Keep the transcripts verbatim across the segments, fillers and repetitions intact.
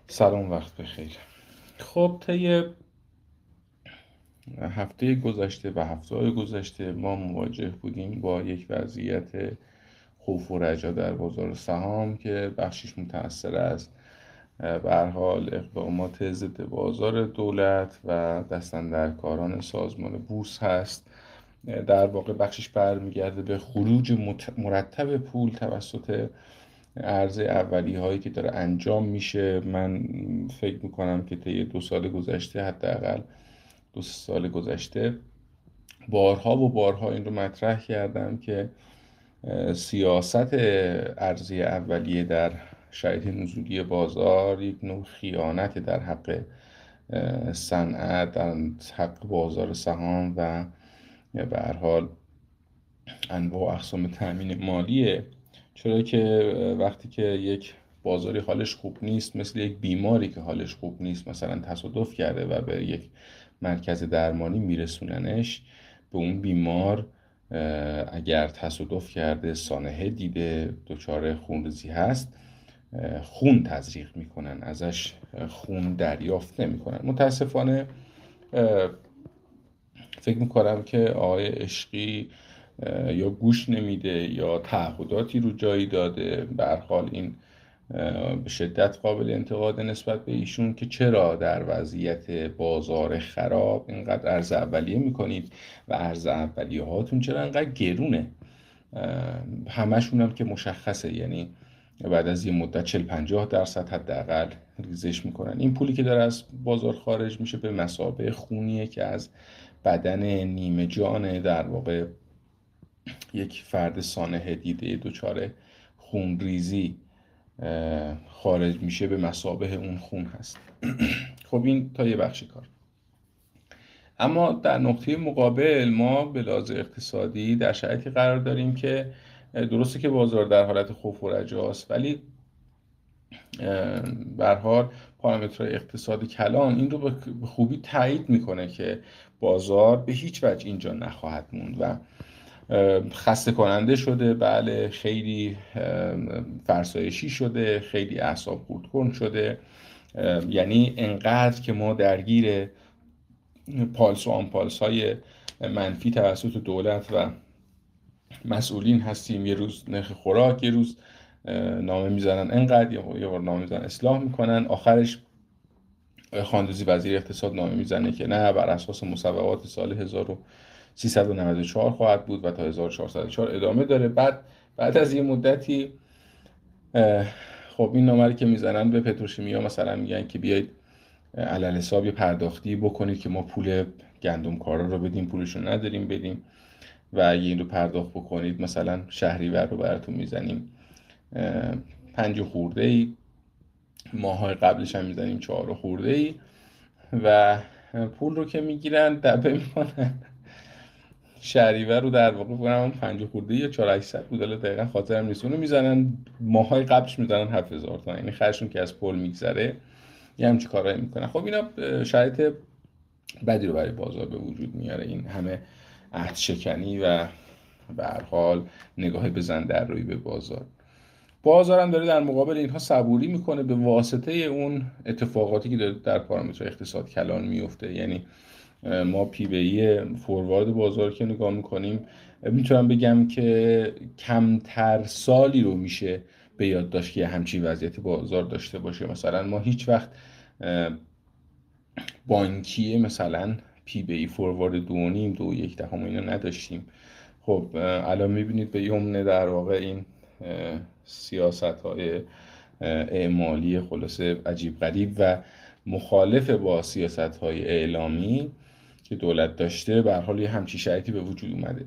سلام، وقت بخیر. خب طی هفته گذشته و هفته‌های گذشته ما مواجه بودیم با یک وضعیت خوف و رجا در بازار سهام که بخشش متأثر از به هر حال اقدامات ضد بازار دولت و دستاندرکاران سازمان بورس هست. در واقع بخشش برمیگرده به خروج مرتب پول توسط عرضه اولیه هایی که داره انجام میشه. من فکر میکنم که طی دو سال گذشته، حداقل دو سه سال گذشته، بارها و بارها این رو مطرح کردم که سیاست ارزی اولیه در شرایط نزولی بازار یک نوع خیانت در حق صنعت، در حق بازار سهام و به هر حال انواع و اقسام تأمین مالیه. چرا که وقتی که یک بازاری حالش خوب نیست، مثل یک بیماری که حالش خوب نیست، مثلا تصادف کرده و به یک مرکز درمانی میرسوننش، به اون بیمار اگر تصادف کرده، سانحه دیده، دچار خونریزی هست، خون تزریق میکنن، ازش خون دریافت نمیکنن. متاسفانه فکر میکنم که آقای عشقی یا گوش نمیده یا تعهداتی رو جایی داده. به هر حال این به شدت قابل انتقاد نسبت به ایشون که چرا در وضعیت بازار خراب اینقدر ارز اولیه میکنید و ارز اولیه هاتون چرا اینقدر گرونه. همشون هم که مشخصه، یعنی بعد از یه مدت چهل پنجاه درصد حداقل ریزش میکنن. این پولی که داره از بازار خارج میشه به مثابه خونیه که از بدن نیمه جان در واقع یک فرد سانحه دیده دچار خونریزی خارج میشه، به مثابه اون خون هست. خب این تا یه بخش کار. اما در نقطه مقابل ما به لحاظ اقتصادی در شرایطی قرار داریم که درسته که بازار در حالت خوف و رجاست، ولی به هر حال پارامترهای اقتصادی کلان این رو به خوبی تایید میکنه که بازار به هیچ وجه اینجا نخواهد موند و خسته کننده شده. بله، خیلی فرسایشی شده، خیلی اعصاب خورد کن شده. یعنی انقدر که ما درگیر پالس و آنپالس های منفی توسط دولت و مسئولین هستیم. یه روز نرخ خوراک، یه روز نامه میزنن انقدر، یه بار نامه میزنن اصلاح میکنن، آخرش خاندوزی وزیر اقتصاد نامه میزنه که نه، بر اساس مصوبات سال هزار و سیصد و نود و چهار خواهد بود و تا هزار و چهارصد و چهار ادامه داره. بعد بعد از یه مدتی خب این نامه که میزنن به پتروشیمیا مثلا میگن که بیایید علل حساب یه پرداختی بکنید که ما پول گندم کارا رو بدیم، پولشون نداریم بدیم، و اگه این رو پرداخت بکنید مثلا شهریور رو براتون میزنیم پنج خورده ای، ماهای قبلش هم میزنیم چهار خورده ای، و پول رو که میگیرن دبه میکنن شهریور رو در واقع بکنم پنج خورده یا چهار هشتصد بود، حالا دقیقا خاطرم نیست، اونو میزنن ماهای قبلش میزنن هفت هزار تومان، یعنی خرجشون که از پول میگذره یه همچی کارهایی میکنن. خب اینا شرایط بدی رو برای بازار به وجود میاره، این همه عهد شکنی و به هر حال نگاه بزن در روی به بازار. بازار هم داره در مقابل اینها صبوری میکنه به واسطه اون اتفاقاتی که داره در پارامتر اقتصاد کلان میفته. یعنی ما پی بی فوروارد بازار که نگاه میکنیم، میتونم بگم که کمتر سالی رو میشه به یاد داشت که همچین وضعیت بازار داشته باشه. مثلا ما هیچ وقت بانکیه مثلا پی بی فوروارد دو و نیم دو یک دهم اینو نداشتیم. خب الان میبینید به یمن در واقع این سیاست های اعمالی خلاصه عجیب غریب و مخالف با سیاست های اعلامی که دولت داشته، به هر حال یه همچی شرایطی به وجود اومده.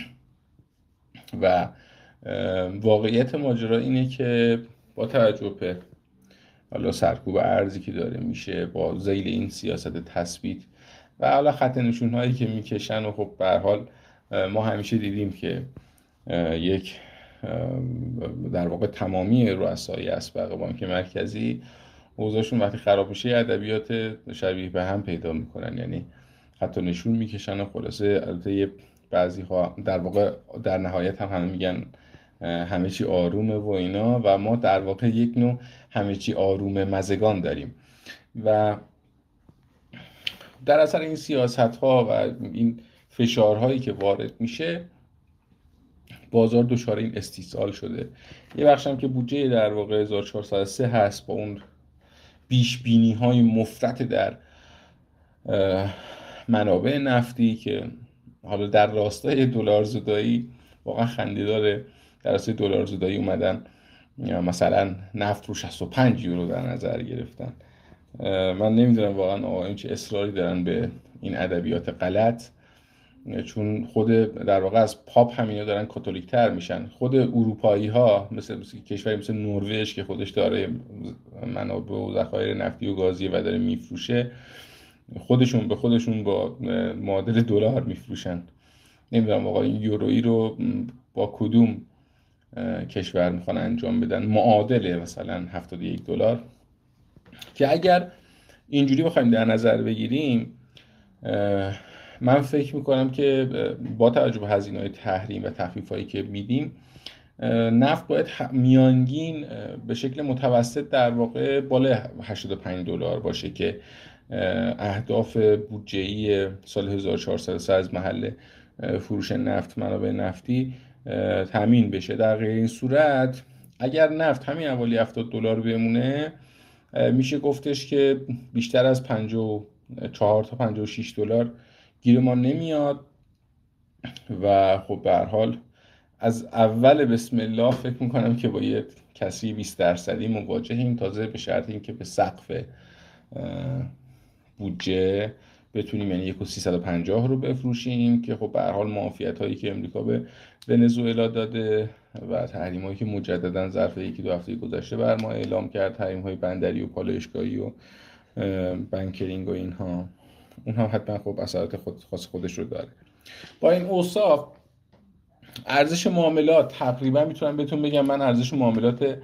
و واقعیت ماجرا اینه که با توجه به حالا سرکوب ارزی که داره میشه با ذیل این سیاست تثبیت و حالا خط نشون هایی که میکشن، و خب به هر حال ما همیشه دیدیم که یک در واقع تمامی رؤسای اسبق بانک مرکزی اوضاعشون وقتی خراب میشه ادبیات شبیه به هم پیدا میکنن، یعنی خط نشون میکشن و خلاصه البته بعضی ها در واقع در نهایت هم همه میگن همه چی آرومه و اینا و ما در واقع یک نوع همه چی آروم مزگان داریم و در اثر این سیاست ها و این فشارهایی که وارد میشه بازار دچار این استیصال شده. یه بخش هم که بودجه در واقع هزار و چهارصد و سه هست با اون بیش بینی های مفرط در منابع نفتی که حالا در راستای دلار زدایی واقعا خنده‌داره. در راستای دلار زدایی اومدن مثلا نفت رو شصت و پنج یورو در نظر گرفتن. من نمیدونم واقعا آقایون چه اصراری دارن به این ادبیات غلط، چون خود در واقع از پاپ همینا دارن کاتولیک تر میشن. خود اروپایی ها مثل, مثل کشوری مثل نروژ که خودش داره منابع و ذخایر نفتی و گازی و داره میفروشه، خودشون به خودشون با معادل دلار میفروشن. نمیدونم آقا این یورویی رو با کدوم کشور میخوان انجام بدن معادله مثلا هفتاد و یک دلار، که اگر اینجوری بخوایم در نظر بگیریم من فکر میکنم که با توجه به هزینه‌های تحریم و تخفیفایی که میدیم نفت باید میانگین به شکل متوسط در واقع بالای هشتاد و پنج دلار باشه که اهداف بودجه‌ای سال هزار و چهارصد و سه از محل فروش نفت منابع نفتی تامین بشه. در غیر این صورت اگر نفت همین حوالی هفتاد دلار بمونه میشه گفتش که بیشتر از پنجاه و چهار تا پنجاه و شش دلار گیر ما نمیاد و خب به هر حال از اول بسم الله فکر میکنم که با یه کسری بیست درصدی مواجهیم، تازه به شرط اینکه به سقف بودجه بتونیم یعنی یک و سیصد و پنجاه رو بفروشیم که خب به هر حال معافیت هایی که امریکا به ونزوئلا داده و تحریم هایی که مجددا ظرف یکی دو هفته گذشته بر ما اعلام کرد، تحریم های بندری و پالایشگاهی و بانکرینگ و اینها، اونها حتما خب اثرات خود خاص خودش رو داره. با این اوصاف ارزش معاملات تقریبا میتونم بهتون بگم، من ارزش معاملات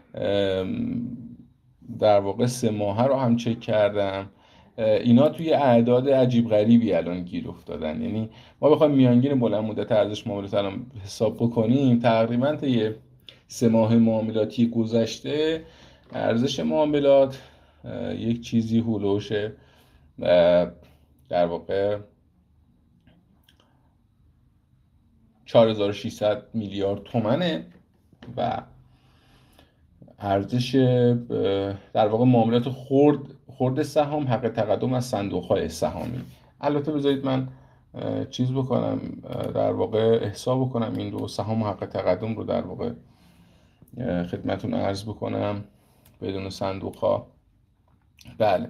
در واقع سه ماهه رو هم چک کردم، اینا توی اعداد عجیب غریبی الان گیر افتادن. یعنی ما بخوایم میانگین بلند مدت ارزش معاملات الان حساب بکنیم تقریبا تا یه سه ماه معاملاتی گذشته ارزش معاملات یک چیزی هولوش در واقع چهار هزار و ششصد میلیارد تومنه و ارزش در واقع معاملات خرد خرد سهام حق تقدم از صندوق‌های سهامی. البته بذارید من چیز بکنم در واقع حساب بکنم این رو، سهام حق تقدم رو در واقع خدمتون عرض بکنم بدون صندوق‌ها. بله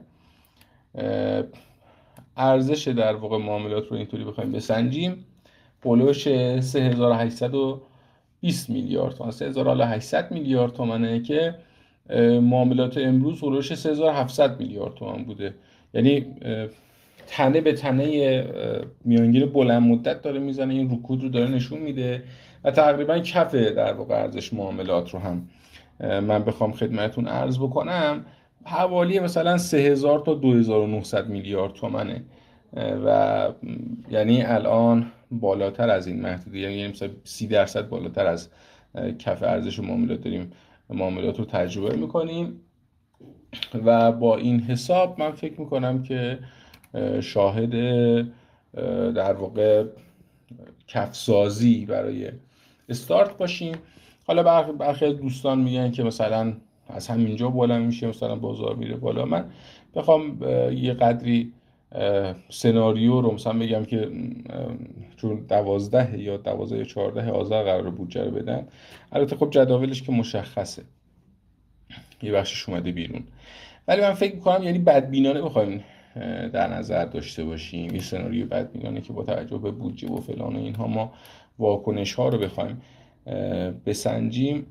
ارزش در واقع معاملات رو اینطوری بخوایم بسنجیم هولوش سه هزار و هشتصد و بیست میلیارد تومان، سه هزار و هشتصد میلیارد تومانه که معاملات امروز هولوش سه هزار و هفتصد میلیارد تومان بوده. یعنی تنه به تنه میانگین بلند مدت داره میزنه، این رکود رو داره نشون میده و تقریبا کف در واقع ارزش معاملات رو هم من بخوام خدمتون عرض بکنم حوالی مثلا سه هزار تا دو هزار و نهصد میلیارد تومنه و یعنی الان بالاتر از این محدوده، یعنی مثلا سی درصد بالاتر از کف ارزش معاملات داریم معاملات رو تجربه میکنیم و با این حساب من فکر میکنم که شاهد در واقع کفسازی برای استارت باشیم. حالا برخی دوستان میگن که مثلا از همینجا بالا میشه، مثلا بازار میره بالا. من بخوام یه قدری سناریو رو مثلا بگم که چون دوازده یا دوازده یا چهارده آذر قرار بودجه رو بدن، البته خب جداولش که مشخصه یه بخشش اومده بیرون، ولی من فکر میکنم یعنی بدبینانه بخوایم در نظر داشته باشیم این سناریو بدبینانه که با توجه به بودجه و فلان و اینها ما واکنش ها رو بخوایم بسنجیم،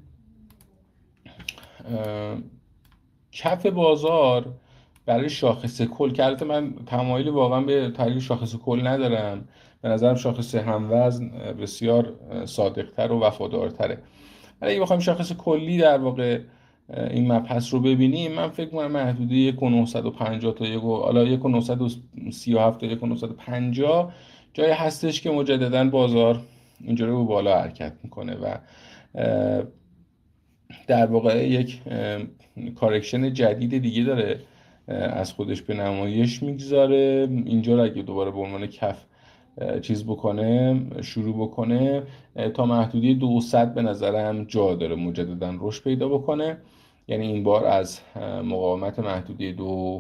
کف بازار برای شاخص کل که البته من تمایلی واقعا به تحلیل شاخص کل ندارم، به نظرم شاخص هموزن بسیار صادقتر و وفادارتره، ولی اگه بخوایم شاخص کلی در واقع این مبحث رو ببینیم من فکر کنم محدوده یک و نهصد و پنجاه تا یک و حالا یک و نهصد و سی و هفت تا یک و نهصد و پنجاه جای هستش که مجددا بازار اینجوری به بالا حرکت میکنه و در واقع یک کارکشن جدید دیگه داره از خودش به نمایش میگذاره. اینجا رو اگه دوباره به عنوان کف چیز بکنه، شروع بکنه، تا محدوده دوصد به نظرم جا داره مجددا رشد پیدا بکنه. یعنی این بار از مقاومت محدوده دو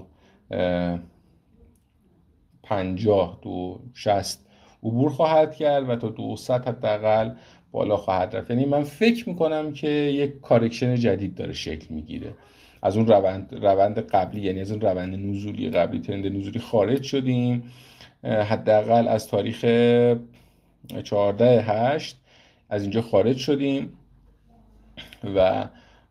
پنجاه دو شصت عبور خواهد کرد و تا دوصد حداقل بالا خواهد رفت. یعنی من فکر میکنم که یک کارکشن جدید داره شکل میگیره از اون روند روند قبلی، یعنی از اون روند نزولی قبلی، ترند نزولی خارج شدیم. حداقل از تاریخ چهارده هشت از اینجا خارج شدیم و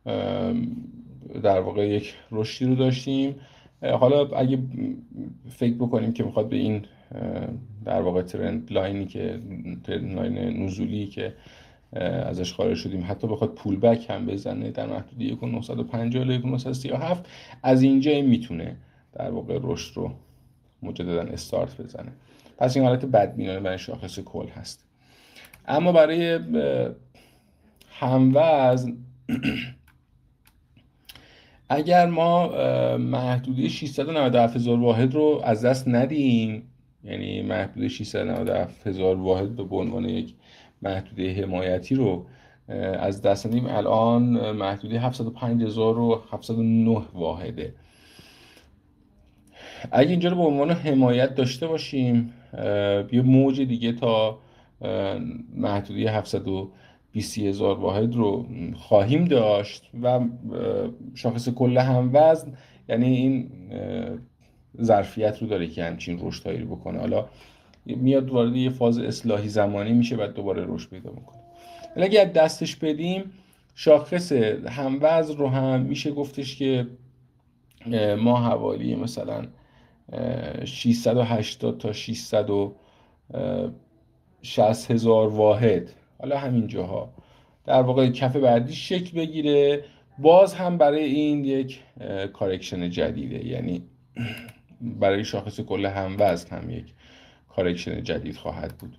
در واقع یک رشدی رو داشتیم. حالا اگه فکر بکنیم که میخواد به این در واقع ترند لاینی که ترند لاین نزولی که ازش خارج شدیم حتی بخواد پول بک هم بزنه در محدوده یک هزار و نهصد و پنجاه الی یک هزار و نهصد و سی و هفت، از اینجا این میتونه در واقع رشد رو مجددا استارت بزنه. پس این حالت بدبینانه برای شاخص کل هست. اما برای هموزن اگر ما محدوده ششصد و نود و هفت هزار واحد رو از دست ندیم، یعنی محدوده ششصد و نود و هفت هزار واحد به عنوان یک محدوده حمایتی رو از دست ندیم، الان محدوده هفتصد و پنج هزار و هفتصد و نه واحده. اگه اینجا رو به عنوان حمایت داشته باشیم، یه موج دیگه تا محدوده هفتصد و بیست هزار واحد رو خواهیم داشت و شاخص کل هموزن یعنی این ظرفیت رو داره که همچین رشدهایی رو بکنه. حالا میاد وارد یه فاز اصلاحی زمانی میشه بعد دوباره رشد پیدا میکنه. ولی اگه دستش بدیم شاخص هموزن رو هم میشه گفتش که ما حوالی مثلا ششصد و هشتاد تا ششصد و شصت هزار واحد، حالا همین جاها در واقع کف بعدی شکل بگیره، باز هم برای این یک کارکشن جدیده، یعنی برای شاخص کل هموزن هم یک کارکشن جدید خواهد بود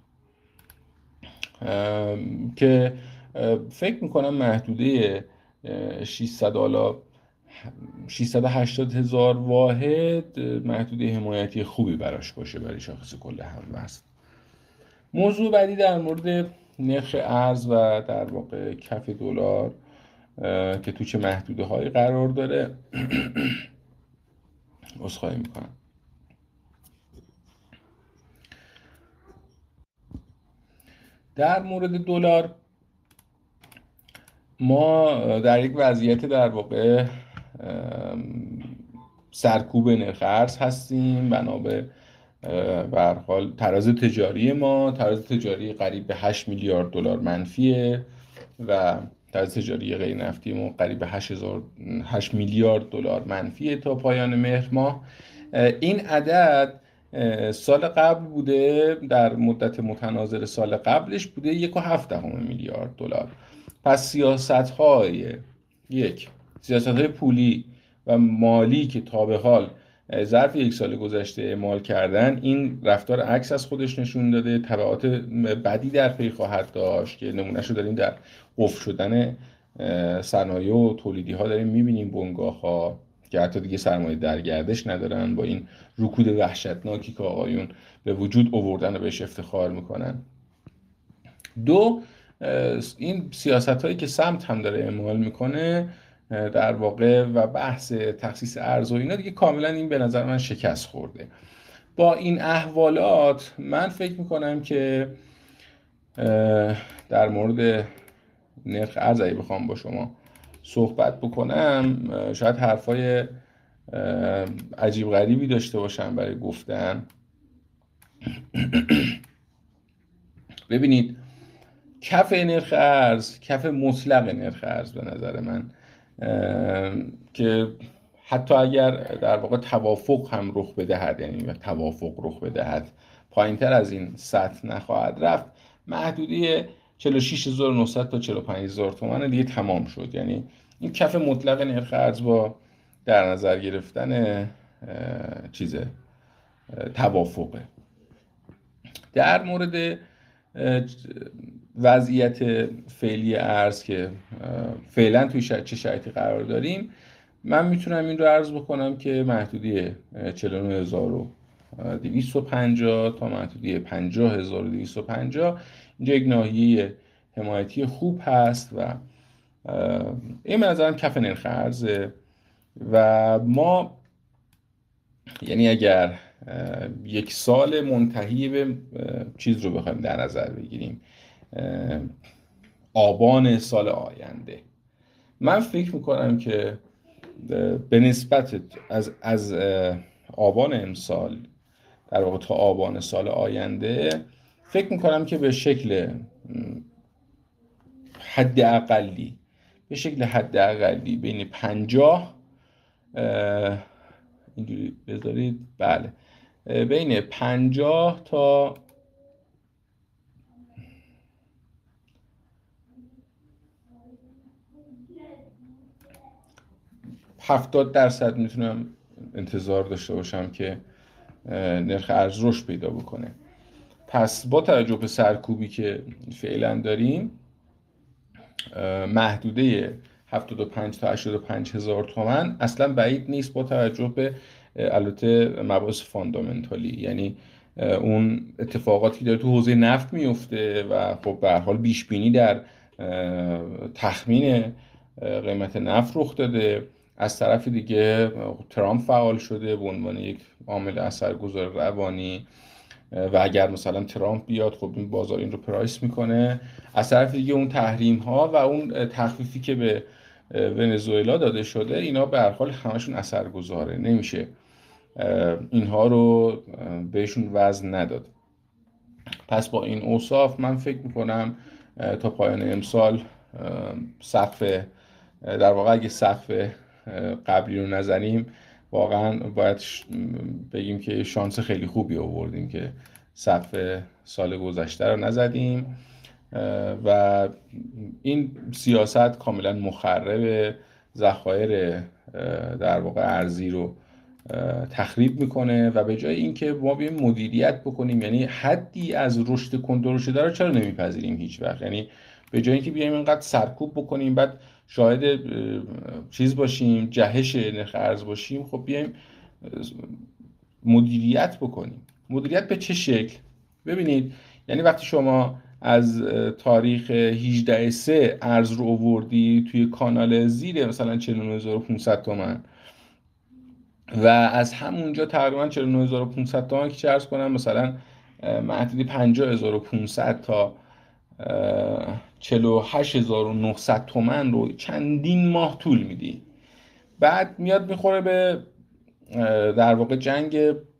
که فکر میکنم محدوده ششصد حالا ششصد و هشتاد هزار واحد محدوده حمایتی خوبی براش باشه برای شاخص کل هموزن. موضوع بعدی در مورد نرخ ارز و در واقع کف دلار که تو چه محدوده هایی قرار داره. عذرخواهی میکنم. در مورد دلار ما در یک وضعیت در واقع سرکوب نرخ ارز هستیم. بنا به هر حال تراز تجاری ما، تراز تجاری قریب به هشت میلیارد دلار منفیه و تراز تجاری غیر نفتی ما قریب به هشت میلیارد دلار منفیه تا پایان مهر ماه. این عدد سال قبل بوده، در مدت متناظر سال قبلش بوده یک و هفت دهم میلیارد دلار. پس سیاست‌های یک سیاست‌های پولی و مالی که تا به حال ظرف یک سال گذشته اعمال کردن، این رفتار عکس از خودش نشون داده، تبعات بدی در پی خواهد داشت که نمونهش رو داریم در قفل شدن صنایع و تولیدی ها داریم میبینیم. بنگاه ها که حتی دیگه سرمایه در گردش ندارن با این رکود وحشتناکی که آقایون به وجود آوردن و بهش افتخار میکنن. دو، این سیاست هایی که سمت هم داره اعمال میکنه در واقع و بحث تخصیص ارز و اینا دیگه کاملا این به نظر من شکست خورده. با این احوالات من فکر میکنم که در مورد نرخ ارز اگه بخوام با شما صحبت بکنم شاید حرفای عجیب غریبی داشته باشم برای گفتن. ببینید کف نرخ ارز، کف مطلق نرخ ارز به نظر من که حتی اگر در واقع توافق هم رخ بدهد، یعنی توافق رخ بدهد پایین‌تر از این سطح نخواهد رفت. محدوده چهل و شش هزار و نهصد تا چهل و پنج هزار تومان دیگه تمام شد. یعنی این کف مطلق نرخ ارز با در نظر گرفتن چیزه توافقه. در مورد وضعیت فعلی ارز که فعلا توی چه شرایطی قرار داریم، من میتونم این رو عرض بکنم که محدوده چهل و نه هزار و دویست و پنجاه تا محدوده پنجاه هزار و دویست و پنجاه اینجا یک ناحیه حمایتی خوب هست و این به نظرم کف نرخ ارزه. و ما یعنی اگر یک سال منتهی به چیز رو بخوایم در نظر بگیریم، آبان سال آینده، من فکر میکنم که به نسبت از از آبان امسال در واقع تا آبان سال آینده فکر میکنم که به شکل حد اقلی به شکل حد اقلی بین پنجاه اینجوری بذارید، بله، بین پنجاه تا هفتاد درصد میتونم انتظار داشته باشم که نرخ ارز رشد پیدا بکنه. پس با توجه به سرکوبی که فعلا داریم، محدوده هفتاد و پنج تا هشتاد و پنج هزار تومان اصلا بعید نیست با توجه به البته مباحث فاندامنتالی، یعنی اون اتفاقاتی که داره تو حوزه نفت میفته و خب به هر حال پیش بینی در تخمین قیمت نفت رخ داده. از طرف دیگه ترامپ فعال شده به عنوان یک عامل اثرگذار روانی و اگر مثلا ترامپ بیاد خب این بازار این رو پرایس میکنه. از طرف دیگه اون تحریم ها و اون تخفیفی که به ونزوئلا داده شده، اینا به هر حال همشون اثرگذاره، نمیشه اینها رو بهشون وزن نداد. پس با این اوصاف من فکر میکنم تا پایان امسال سقف، در واقع اگه سقف قبلی رو نزنیم واقعا باید بگیم که شانس خیلی خوبی آوردیم که سقف سال گذشته رو نزدیم و این سیاست کاملا مخرب ذخایر در واقع ارزی رو تخریب میکنه و به جای اینکه ما بیایم مدیریت بکنیم، یعنی حدی از رشد کنترل شده رو چرا نمیپذیریم هیچ وقت، یعنی به جای اینکه بیایم اینقدر سرکوب بکنیم بعد شاهد چیز باشیم، جهش نرخ ارز باشیم، خب بیایم مدیریت بکنیم. مدیریت به چه شکل؟ ببینید، یعنی وقتی شما از تاریخ هجده سه ارز رو آوردی توی کانال زیر مثلا چهل و نه هزار و پانصد تومان و از همونجا تقریبا چهل و نه هزار و پانصد تومان که چه ارز کنم مثلا محدودی پنجاه هزار و پانصد تا چهل و هشت هزار و نهصد تومان رو چندین ماه طول میدی، بعد میاد میخوره به در واقع جنگ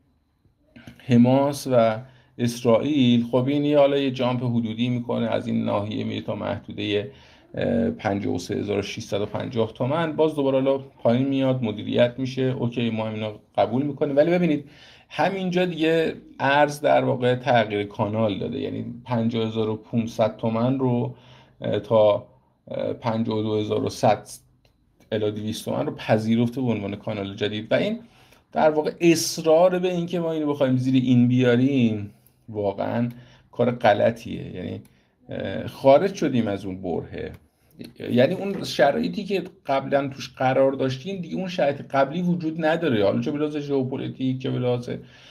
حماس و اسرائیل. خب این حالا یه جامپ حدودی میکنه، از این ناحیه میره تا محدوده پنجاه و سه هزار و ششصد و پنجاه تومان، باز دوباره حالا پایین میاد، مدیریت میشه، اوکی ما اینا قبول میکنیم. ولی ببینید همینجا دیگه ارز در واقع تغییر کانال داده، یعنی پنجاه هزار و پانصد تومان رو تا پنجاه و دو هزار و صد الی دویست تومان رو پذیرفته به عنوان کانال جدید و این در واقع اصرار به این که ما اینو بخوایم زیر این بیاریم واقعا کار غلطیه، یعنی خارج شدیم از اون برهه، یعنی اون شرایطی که قبلا توش قرار داشتیم دیگه اون شرایط قبلی وجود نداره، حالا چه به لحاظ ژئوپلیتیک چه به لحاظ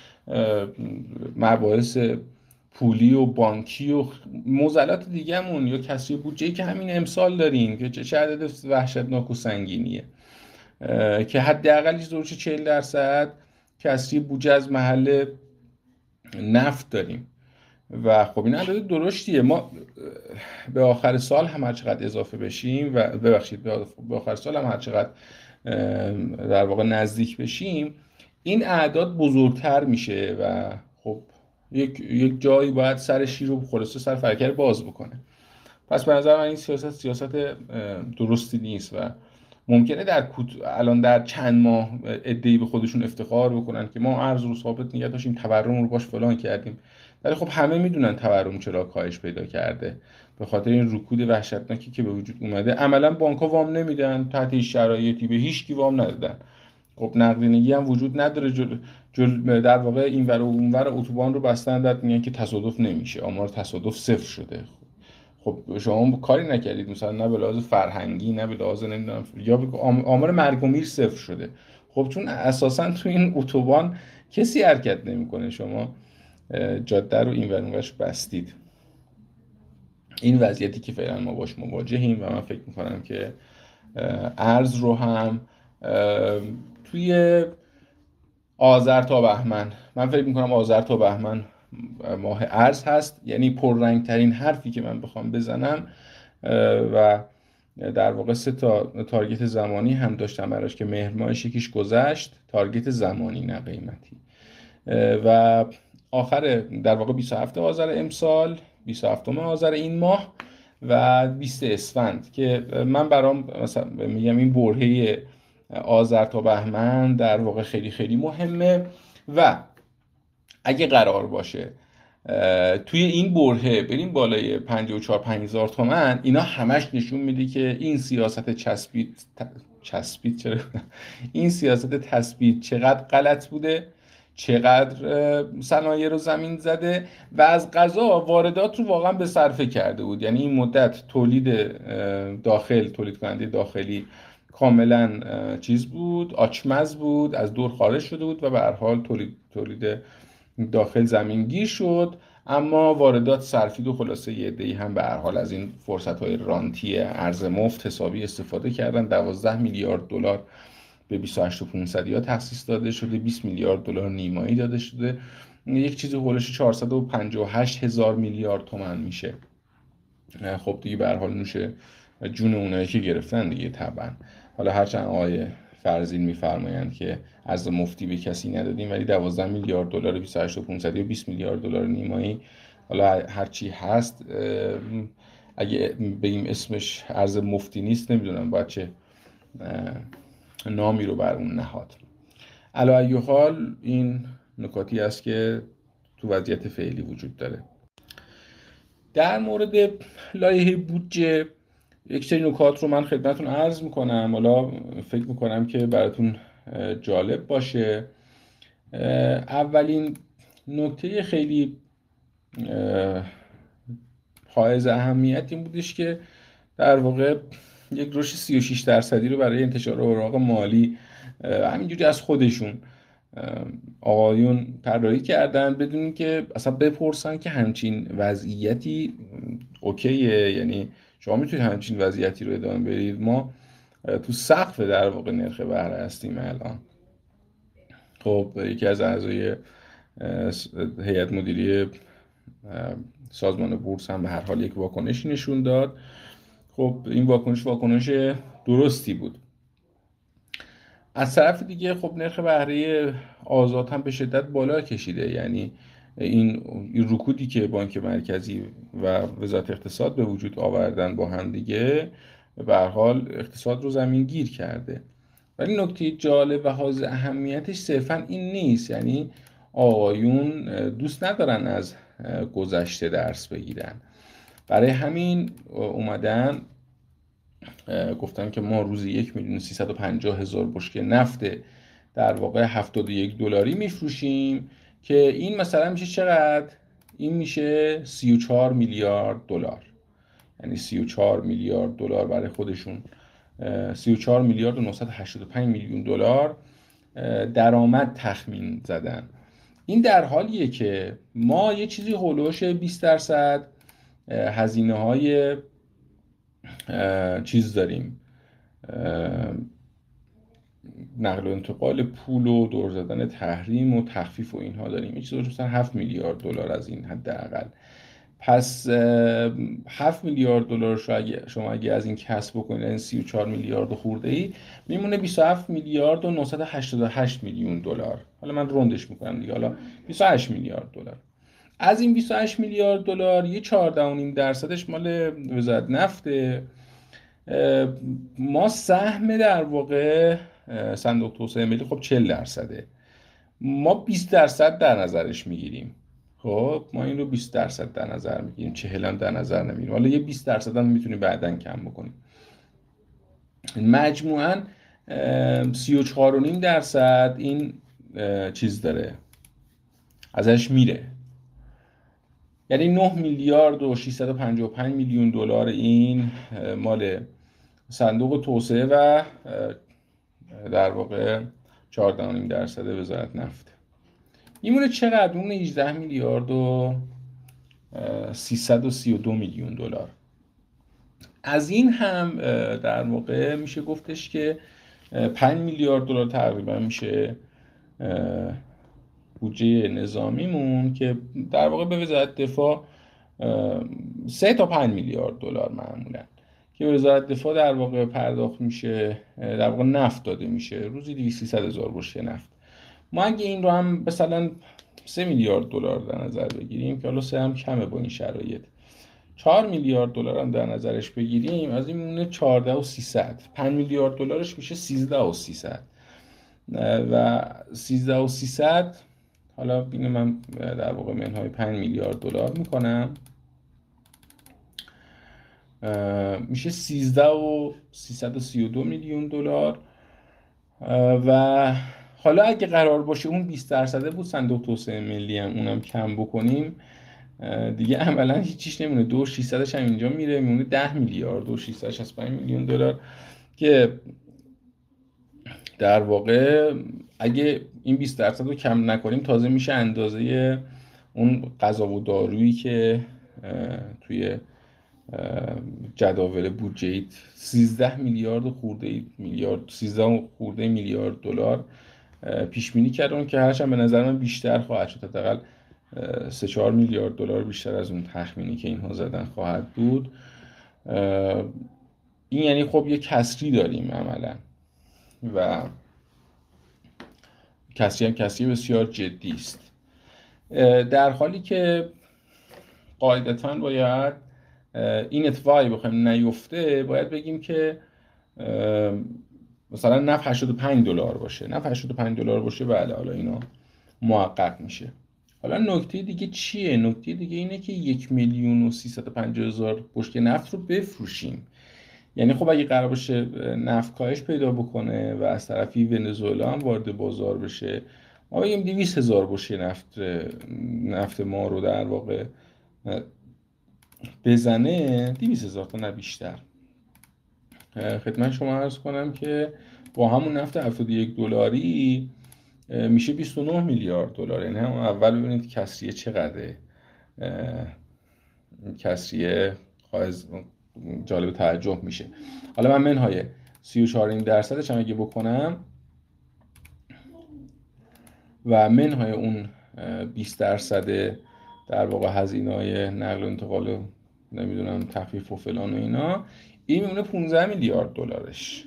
مباحث پولی و بانکی و معضلات دیگه‌مون یا کسری بودجه‌ای که همین امسال داریم که چه عدد وحشتناک و سنگینیه که حداقلش دورش چهل درصد کسری بودجه از محل نفت داریم و خب این عدد درشتیه. ما به آخر سال هم هر چقدر اضافه بشیم و ببخشید به آخر سال هم هر چقدر در واقع نزدیک بشیم این اعداد بزرگتر میشه و خب یک یک جایی باید سر شیر و خلاصه سر فرکر باز بکنه. پس به نظر من این سیاست سیاست درستی نیست و ممکنه در الان در چند ماه عده‌ای به خودشون افتخار بکنن که ما ارز رو ثابت نگه داشتیم، تورم رو باش فلان کردیم، ولی خب همه میدونن تورم چرا کاهش پیدا کرده، به خاطر این رکود وحشتناکی که به وجود اومده. عملا بانک‌ها وام نمیدن، تحت هیچ شرایطی به هیچ کی وام ندادن، خب نقدینگی هم وجود نداره، جل, جل در واقع این ور و اون ور اتوبان رو بستن بعد میگن که تصادف نمیشه، آمار تصادف صفر شده. خب شما کاری نکردید، مثلا نه به لحاظ فرهنگی نه به لحاظ نمیدونم، یا به آم- آمار مرگ و میر صفر شده. خب چون اساسا تو این اتوبان کسی حرکت نمیکنه، شما اه، جاده رو این ور اون ورش بستید. این وضعیتی که فعلا ما باش مواجهیم و من فکر میکنم که اه، ارز رو هم اه، توی آذر تا بهمن، من فکر میکنم آذر تا بهمن ماه ارز هست، یعنی پررنگ ترین حرفی که من بخوام بزنم و در واقع سه تا تارگت زمانی هم داشتم براش که مهر ماهش یکیش گذشت، تارگت زمانی نه قیمتی، و آخر در واقع بیست و هفتم آذر امسال، بیست و هفتم آذر این ماه و بیست اسفند که من برام مثلا میگم این برهه آذر تا بهمن در واقع خیلی خیلی مهمه. و اگه قرار باشه توی این برهه بریم بالای پنجاه و چهار پنج هزار تومن، اینا همش نشون میده که این سیاست چسبید چسبید چرا این سیاست تثبیت چقدر غلط بوده، چقدر صنایع رو زمین زده و از قضا واردات رو واقعا به صرفه کرده بود. یعنی این مدت تولید داخل، تولید کننده داخلی کاملا چیز بود، آچمز بود، از دور خارج شده بود و به هر حال تولید تولید داخل زمینگیر شد، اما واردات سرفید و خلاصه یه عده‌ای هم به هر حال از این فرصت‌های رانتی ارز مفت حسابی استفاده کردن. دوازده میلیارد دلار به بیست و هشت و پانصد یا تخصیص داده شده، بیست میلیارد دلار نیمایی داده شده، یک چیزی حدود چهارصد و پنجاه و هشت هزار میلیارد تومان میشه. خب دیگه به هر حال نوشه جون اونایی که گرفتن دیگه طبعا. حالا هرچند آقای فرزین میفرمایند که از مفتی به کسی ندادیم، ولی دوازده میلیارد دلار بیست و هشت و پانصد یا بیست میلیارد دلار نیمایی، حالا هرچی هست، اگه بگیم اسمش ارز مفتی نیست نمیدونم باید چه نامی رو بر اون نهاد. علی ای حال این نکاتی است که تو وضعیت فعلی وجود داره. در مورد لایحه بودجه یک سری نکات رو من خدمتتون عرض میکنم، حالا فکر میکنم که براتون جالب باشه. اولین نکته خیلی حائز اهمیت این بودش که در واقع یک رشد سی و شش درصدی رو برای انتشار اوراق مالی همینجوری از خودشون آقایون طراحی کردن بدون که اصلا بپرسن که همچین وضعیتی اوکیه، یعنی شما میتونید همچین وضعیتی رو ادامه برید، ما تو سقف در واقع نرخ بهره هستیم الان. خب یکی از اعضای هیئت مدیره سازمان بورس هم به هر حال یک واکنشی نشون داد. خب این واکنش واکنش درستی بود. از طرف دیگه خب نرخ بهره آزاد هم به شدت بالا کشیده، یعنی این این رکودی که بانک مرکزی و وزارت اقتصاد به وجود آوردن با هم دیگه به هر حال اقتصاد رو زمین گیر کرده. ولی نکته جالب و حائز اهمیتش صرفا این نیست، یعنی آقایون دوست ندارن از گذشته درس بگیرن، برای همین اومدن گفتن که ما روزی یک میلیون سیصد و پنجاه هزار بشکه نفت در واقع هفتاد و یک دلاری میفروشیم که این مثلا میشه چقدر؟ این میشه سی و چهار میلیارد دلار، یعنی سی و چهار میلیارد دلار برای خودشون، سی و چهار میلیارد و نهصد و هشتاد و پنج میلیون دلار درآمد تخمین زدن. این در حالیه که ما یه چیزی هولوش بیست درصد هزینه های چیز داریم، نقل و انتقال پول و دور زدن تحریم و تخفیف و اینها داریم، یه چیزی مثلا هفت میلیارد دلار از این حداقل. پس هفت میلیارد دلار رو اگه شما اگه از این کسب بکنید، این سی و چهار میلیارد خورده ای میمونه بیست و هفت میلیارد و نهصد و هشتاد و هشت میلیون دلار. حالا من روندش میکنم دیگه، حالا بیست و هشت میلیارد دلار. از این بیست و هشت میلیارد دلار یه چهارده و نیم درصدش مال وزارت نفته. ما سهم در واقع صندوق توسعه ملی خب چهل درصده، ما بیست درصد در نظرش میگیریم. خب ما این رو بیست درصد در نظر میگیریم، چهل هم در نظر نمیگیریم، حالا یه بیست درصد هم میتونیم بعداً کم بکنیم. مجموعاً سی و چهار و نیم درصد این چیز داره ازش میره. یعنی نه میلیارد و ششصد و پنجاه و پنج میلیون دلار این مال صندوق توسعه و در واقع چهارده و نیم درصد وزارت نفت. میمونه چقدر؟ میمونه هجده میلیارد و سیصد و سی و دو میلیون دلار. از این هم در واقع میشه گفتش که پنج میلیارد دلار تقریبا میشه بودجه نظامیمون که در واقع به وزارت دفاع سه تا پنج میلیارد دلار معمولا که وزارت دفاع در واقع پرداخت میشه، در واقع نفت داده میشه، روزی دویست سیصد هزار بشکه نفت. ما اگه این رو هم مثلا سه میلیارد دلار در نظر بگیریم که حالا سه هم کمه با این شرایط، چهار میلیارد دلار هم در نظرش بگیریم، از این میمونه چهارده و سیصد. پنج میلیارد دلارش میشه سیزده و سیصد و سیزده و سیصد حالا اینو من در واقع منهای پنج میلیارد دلار میکنم، میشه سیزده و سیصد و سی و دو میلیون دلار. و حالا اگه قرار باشه اون بیست درصده بود صندوق توسعه ملی هم اونم کم بکنیم، دیگه عملا هیچیش نمونه. دو ششصدش هم اینجا میره، میمونه ده میلیارد و ششصد و شصت و پنج میلیون دلار که در واقع اگه این بیست درصد رو کم نکنیم تازه میشه اندازه اون غذا و دارویی که توی جداول بودجه سیزده میلیارد خورده میلیارد سیزده خورده میلیارد دلار پیش بینی کردن که هرچند به نظر من بیشتر خواهد شد، حداقل سه چهار میلیارد دلار بیشتر از اون تخمینی که اینها زدن خواهد بود. این یعنی خب یه کسری داریم عملا و کسری هم کسری بسیار جدی است، در حالی که قاعدتاً باید این اتفاقی بخوایم نیفته باید بگیم که مثلا نفت هشتاد و پنج دلار باشه. نفت هشتاد و پنج دلار باشه بله، حالا اینا محقق میشه. حالا نکته دیگه چیه؟ نکته دیگه اینه که یک میلیون و سیصد و پنجاه هزار بشکه نفت رو بفروشیم. یعنی خب اگه قرار باشه نفت کاهش پیدا بکنه و از طرفی ونزوئلا هم وارد بازار بشه، ما بگیم دویست هزار بشکه نفت نفت ما رو در واقع بزنه، دویست هزار تا نه بیشتر. خدمت شما عرض کنم که با همون نفت هفتاد و یک دلاری میشه بیست و نه میلیارد دلار. یعنی هم اول ببینید کسریه چقدره. کسریه خواهز جالب توجه میشه. حالا من منهای سی و چهار درصدش هم اگه بکنم و منهای اون بیست درصد در واقع هزینه‌های نقل و انتقال و نمیدونم تخفیف و فلان و اینا، این میمونه پانزده میلیارد دلارش.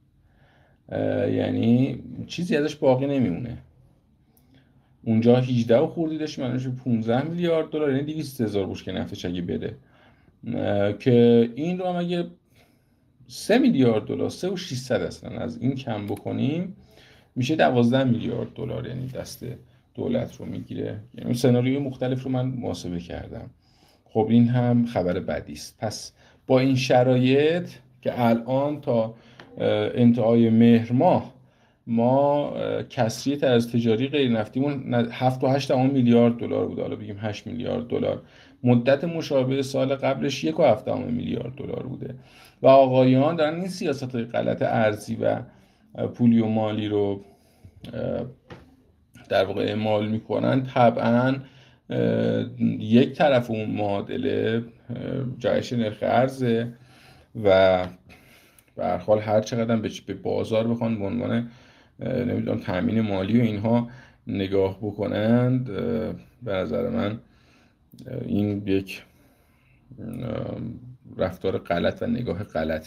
یعنی چیزی ازش باقی نمیمونه. اونجا هجده و خوردی داشت، منش پانزده میلیارد دلار، یعنی دویست هزار بشکه نفتش اگه بره، که این رو هم اگه سه میلیارد دلار، سه و ششصد اصلا از این کم بکنیم میشه دوازده میلیارد دلار، یعنی دست دولت رو میگیره. یعنی سناریوی مختلف رو من محاسبه کردم. خب این هم خبر بدی است. پس با این شرایط که الان تا انتهای مهر ماه ما کسری از تجاری غیر نفتیمون هفت و هشت میلیارد دلار بود، حالا بگیم هشت میلیارد دلار، مدت مشابه سال قبلش یک و هفت میلیارد دلار بوده و آقایان دارن این سیاست غلط ارزی و پولی و مالی رو در واقع اعمال میکنن. طبعا یک طرف اون معادله جایش نرخ ارزه و به هر حال هر چقدر به بازار بخوان به عنوان نمیدونم تامین مالی و اینها نگاه بکنند، به نظر من این یک رفتار غلط و نگاه غلط.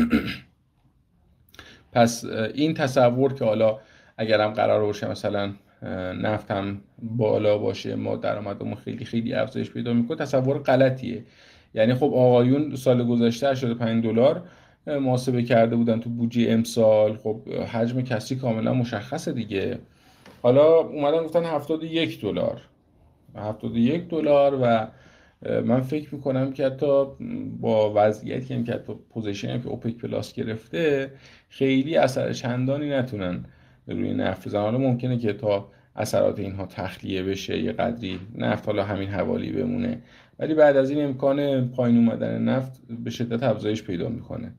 پس این تصور که حالا اگرم قرار باشه مثلا نفت هم بالا باشه ما درآمدمون خیلی خیلی افزایش پیدا میکنه، تصور غلطیه. یعنی خب آقایون سال گذشته هشتاد و پنج دلار محاسبه کرده بودن تو بودجه امسال، خب حجم کسری کاملا مشخصه دیگه. حالا اومدن گفتن هفتاد و یک دلار هفتاد و یک دلار و من فکر میکنم که حتی با وضعیتی که حتی پوزیشنی که اوپک پلاس گرفته خیلی اثر چندانی نتونن روی نفت بزنن. حالا ممکنه که تا اثرات اینها تخلیه بشه یه قدری نفت حالا همین حوالی بمونه، ولی بعد از این امکان پایین اومدن نفت به شدت افزایش پیدا میکنه.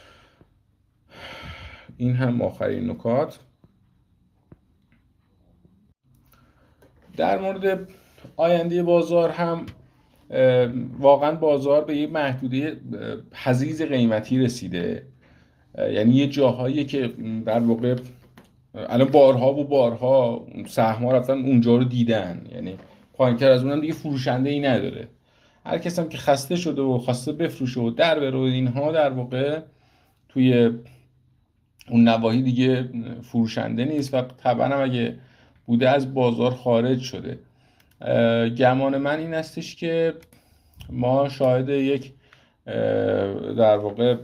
این هم آخرین نکات. در مورد آینده بازار هم واقعا بازار به یه محدوده حضیض قیمتی رسیده، یعنی یه جاهایی که در واقع الان بارها و بارها سهم‌ها رفتن اونجا رو دیدن، یعنی پایینتر از اونم دیگه فروشنده ای نداره. هر کس هم که خسته شده و خواسته بفروشه و در بره و اینها در واقع توی اون نواحی دیگه فروشنده نیست و طبعا هم اگه بوده از بازار خارج شده. گمان من این استش که ما شاهد یک در واقع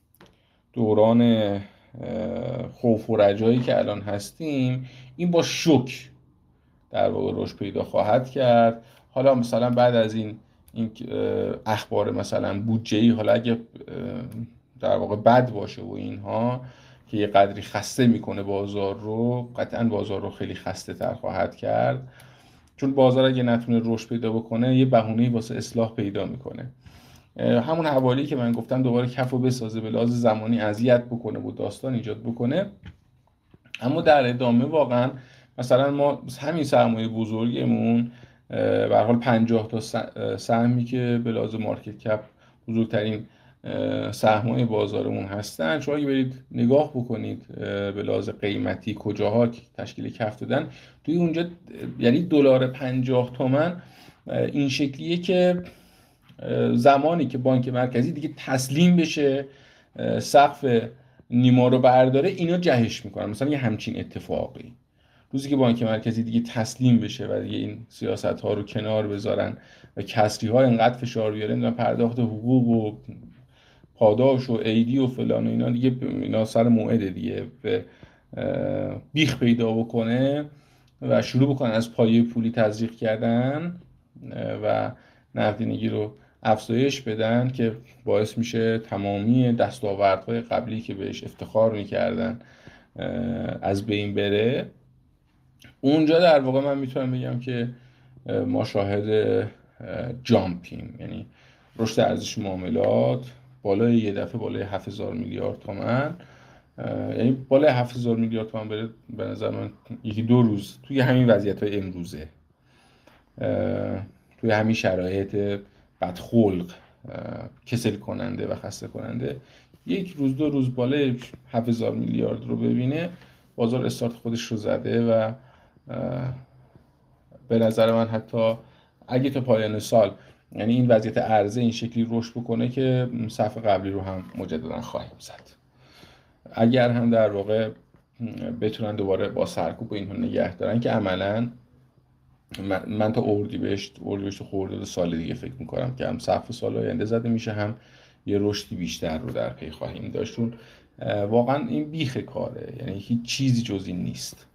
دوران خوف و رجایی که الان هستیم، این با شوک در واقع رشد پیدا خواهد کرد. حالا مثلا بعد از این این اخبار مثلا بودجه‌ای، حالا اگه در واقع بد باشه و اینها که یه قدری خسته میکنه بازار رو، قطعا بازار رو خیلی خسته تر خواهد کرد، چون بازار اگه نتونه رشد پیدا بکنه یه بهونه‌ای واسه اصلاح پیدا میکنه. همون حوالی که من گفتم دوباره کفو بسازه، به لحاظ زمانی اذیت بکنه و داستان ایجاد بکنه. اما در ادامه واقعا مثلا ما همین سرمایه بزرگمون به هر حال پنجاه تا سهمی که به لحاظ مارکت کپ بزرگترین سهم‌های بازارمون هستن، شما اگه برید نگاه بکنید به لحاظ قیمتی کجاها تشکیل کف دادن توی اونجا، یعنی دلار پنجاه تومن این شکلیه که زمانی که بانک مرکزی دیگه تسلیم بشه سقف نیما رو برداره اینا جهش میکنن. مثلا یه همچین اتفاقی روزی که بانک مرکزی دیگه تسلیم بشه و دیگه این سیاست ها رو کنار بذارن و کسری ها اینقدر فشار بیارن و پرداخت حقوق و پاداش و ایدی و فلان و اینا دیگه اینا سر موعده دیگه به بیخ پیدا بکنه و شروع بکنن از پایه پولی تزریق کردن و نقدینگی رو افزایش بدن که باعث میشه تمامی دستاوردهای قبلی که بهش افتخار میکردن از بین بره. اونجا در واقع من میتونم بگم که ما شاهد جامپیم، یعنی رشد ارزش معاملات بالای یه دفعه بالای هفت هزار میلیارد تومان، یعنی بالای هفت هزار میلیارد تومان بره به نظر من یکی دو روز توی همین وضعیت‌های امروزه، توی همین شرایط بدخلق کسل کننده و خسته کننده، یک روز دو روز بالای هفت هزار میلیارد رو ببینه، بازار استارت خودش رو زده و به نظر من حتی اگه تا پایان سال یعنی این وضعیت عرضه این شکلی رشد بکنه که صف قبلی رو هم مجددا خواهیم زد. اگر هم در واقع بتونن دوباره با سرکوب و اینها نگه دارن که عملاً من, من تا اردیبهشت اردیبهشت خرداد سال دیگه فکر میکنم که هم سقف سال آینده زده میشه، هم یه رشدی بیشتر رو در پی خواهیم داشت. واقعا این بیخ کاره، یعنی هیچ چیزی جز این نیست.